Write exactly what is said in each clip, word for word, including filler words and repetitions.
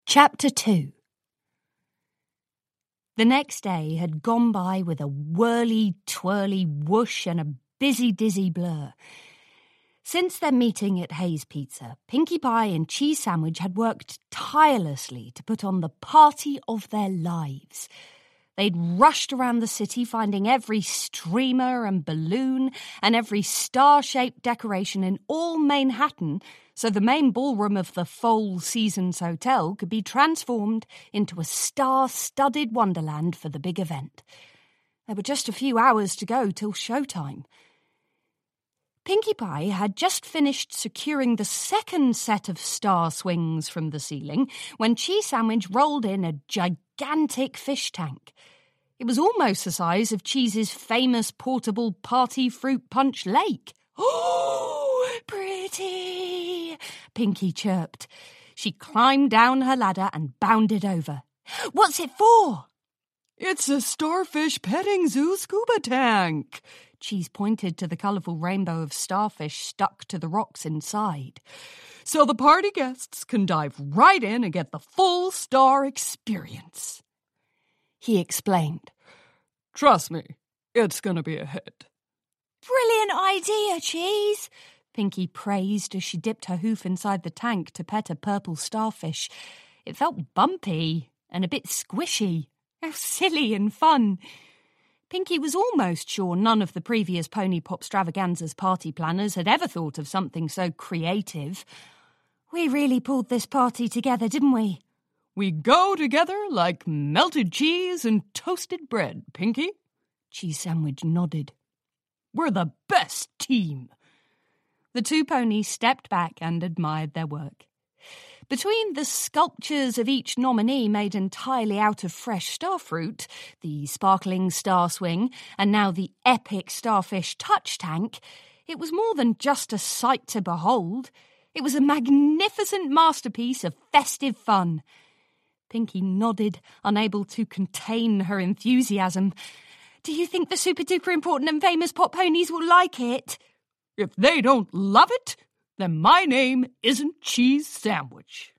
Chapter two. The next day had gone by with a whirly-twirly whoosh and a busy-dizzy blur. Since their meeting at Hayes Pizza, Pinkie Pie and Cheese Sandwich had worked tirelessly to put on the party of their lives. They'd rushed around the city finding every streamer and balloon and every star-shaped decoration in all Manhattan so the main ballroom of the Four Seasons Hotel could be transformed into a star-studded wonderland for the big event. There were just a few hours to go till showtime. Pinkie Pie had just finished securing the second set of star swings from the ceiling when Cheese Sandwich rolled in a gigantic fish tank. It was almost the size of Cheese's famous portable party fruit punch lake. "Oh, pretty!" Pinkie chirped. She climbed down her ladder and bounded over. "What's it for?" "It's a starfish petting zoo scuba tank." Cheese pointed to the colourful rainbow of starfish stuck to the rocks inside. "So the party guests can dive right in and get the full star experience," he explained. "Trust me, it's going to be a hit." "Brilliant idea, Cheese," Pinkie praised as she dipped her hoof inside the tank to pet a purple starfish. It felt bumpy and a bit squishy. How silly and fun. Pinkie was almost sure none of the previous Pony Pop Stravaganza's party planners had ever thought of something so creative. "We really pulled this party together, didn't we?" "We go together like melted cheese and toasted bread, Pinkie." Cheese Sandwich nodded. "We're the best team." The two ponies stepped back and admired their work. Between the sculptures of each nominee made entirely out of fresh starfruit, the sparkling star swing, and now the epic starfish touch tank, it was more than just a sight to behold. It was a magnificent masterpiece of festive fun. Pinkie nodded, unable to contain her enthusiasm. "Do you think the super-duper important and famous pop ponies will like it?" "If they don't love it, then my name isn't Cheese Sandwich."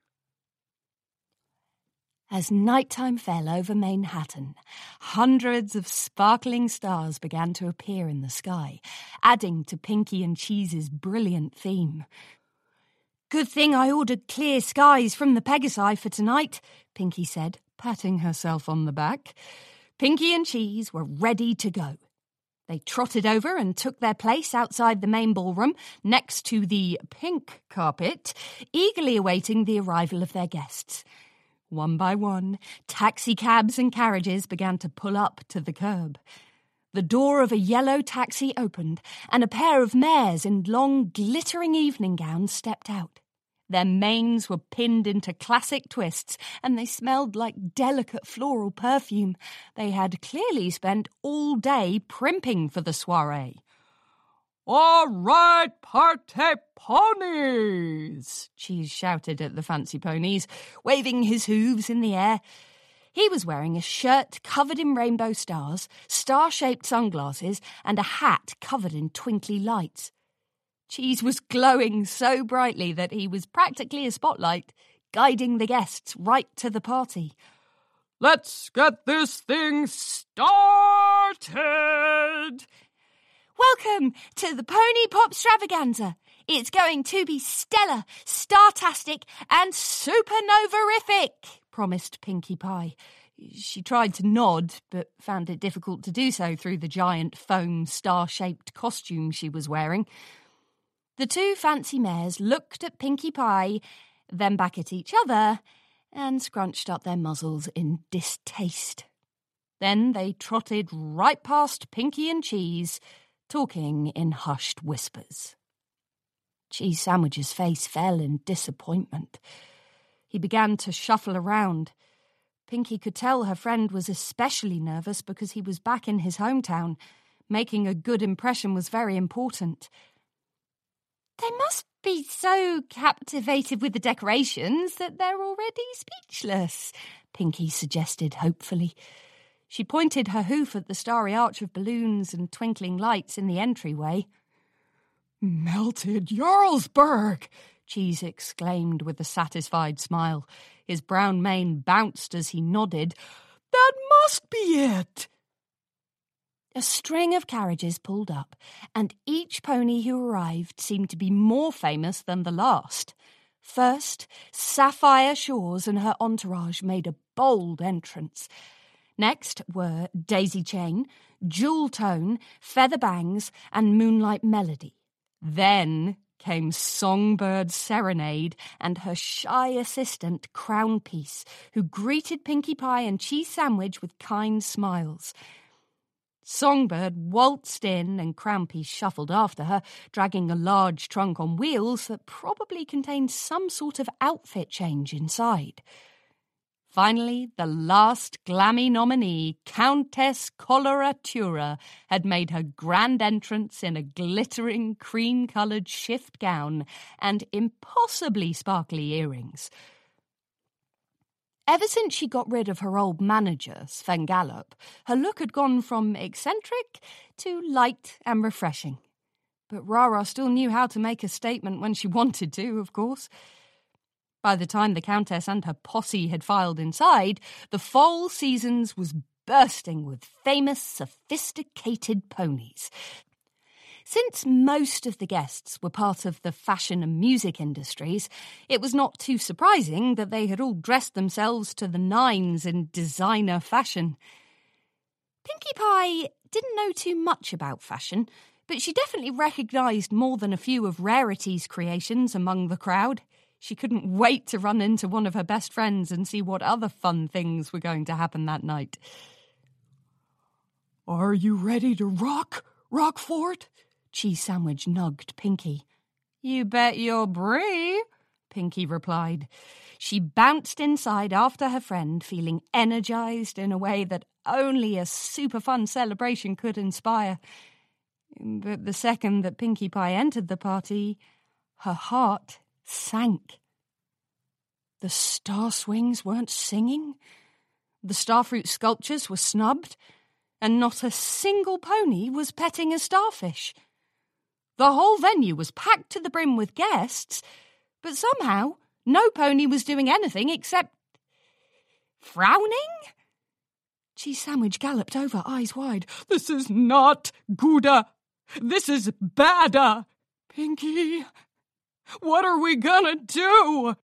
As nighttime fell over Manhattan, hundreds of sparkling stars began to appear in the sky, adding to Pinkie and Cheese's brilliant theme. "Good thing I ordered clear skies from the Pegasi for tonight," Pinkie said, patting herself on the back. Pinkie and Cheese were ready to go. They trotted over and took their place outside the main ballroom, next to the pink carpet, eagerly awaiting the arrival of their guests. One by one, taxicabs and carriages began to pull up to the curb. The door of a yellow taxi opened, and a pair of mares in long, glittering evening gowns stepped out. Their manes were pinned into classic twists, and they smelled like delicate floral perfume. They had clearly spent all day primping for the soiree. "All right, party ponies!" Cheese shouted at the fancy ponies, waving his hooves in the air. He was wearing a shirt covered in rainbow stars, star-shaped sunglasses, and a hat covered in twinkly lights. Cheese was glowing so brightly that he was practically a spotlight, guiding the guests right to the party. "Let's get this thing started!" "Welcome to the Pony Pop Stravaganza. It's going to be stellar, startastic, and supernova-rific," promised Pinkie Pie. She tried to nod, but found it difficult to do so through the giant foam star-shaped costume she was wearing. The two fancy mares looked at Pinkie Pie, then back at each other, and scrunched up their muzzles in distaste. Then they trotted right past Pinkie and Cheese, talking in hushed whispers. Cheese Sandwich's face fell in disappointment. He began to shuffle around. Pinkie could tell her friend was especially nervous because he was back in his hometown. Making a good impression was very important. "They must be so captivated with the decorations that they're already speechless," Pinkie suggested hopefully. She pointed her hoof at the starry arch of balloons and twinkling lights in the entryway. "Melted Jarlsberg!" Cheese exclaimed with a satisfied smile. His brown mane bounced as he nodded. "That must be it!" A string of carriages pulled up, and each pony who arrived seemed to be more famous than the last. First, Sapphire Shores and her entourage made a bold entrance. Next were Daisy Chain, Jewel Tone, Feather Bangs, and Moonlight Melody. Then came Songbird Serenade and her shy assistant Crown Piece, who greeted Pinkie Pie and Cheese Sandwich with kind smiles. Songbird waltzed in and Crown Piece shuffled after her, dragging a large trunk on wheels that probably contained some sort of outfit change inside. Finally, the last Glammy nominee, Countess Coloratura, had made her grand entrance in a glittering cream-coloured shift gown and impossibly sparkly earrings. Ever since she got rid of her old manager, Sven Gallop, her look had gone from eccentric to light and refreshing. But Rara still knew how to make a statement when she wanted to, of course. By the time the Countess and her posse had filed inside, the Foal Seasons was bursting with famous, sophisticated ponies. Since most of the guests were part of the fashion and music industries, it was not too surprising that they had all dressed themselves to the nines in designer fashion. Pinkie Pie didn't know too much about fashion, but she definitely recognised more than a few of Rarity's creations among the crowd. She couldn't wait to run into one of her best friends and see what other fun things were going to happen that night. "Are you ready to rock, Rockfort?" Cheese Sandwich nugged Pinkie. "You bet you're Brie," Pinkie replied. She bounced inside after her friend, feeling energised in a way that only a super fun celebration could inspire. But the second that Pinkie Pie entered the party, her heart sank. The Star Swings weren't singing, the Starfruit sculptures were snubbed, and not a single pony was petting a starfish. The whole venue was packed to the brim with guests, but somehow no pony was doing anything except frowning. Cheese Sandwich galloped over, eyes wide. "This is not gooda. This is bada. Pinkie, what are we gonna do?"